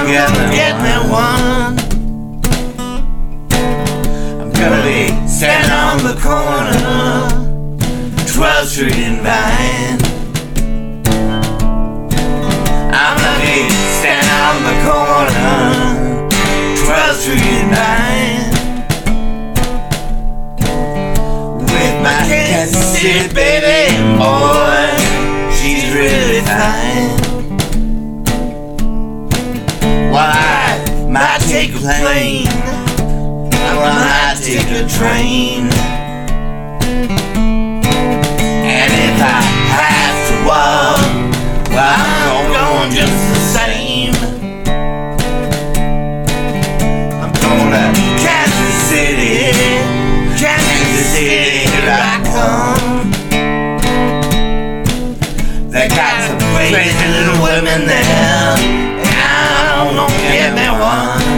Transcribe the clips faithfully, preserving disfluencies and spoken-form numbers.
get me, get me one. I'm gonna be standing on the corner, twelfth Street and Vine. I'm gonna be standing on the corner, twelfth Street and Vine, with my Kansas City baby boy. She's really fine. Well, I might take a plane, well, I might take a train, and if I have to walk, well, I'm going just the same. I'm going to Kansas City, Kansas City, here I come. They got some crazy little women there, and I don't know, get me one.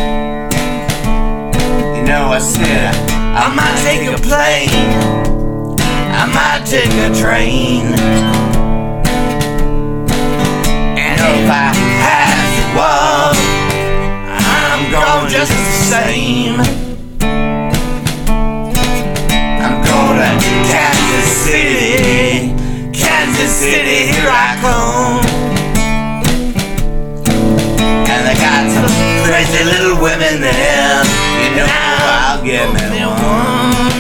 You know, I said I might take a plane, I might take a train, and if I have to walk, I'm going just the same. I'm going to Kansas City, Kansas City, here I come. And they got some crazy little women there, you know, I'll get me one.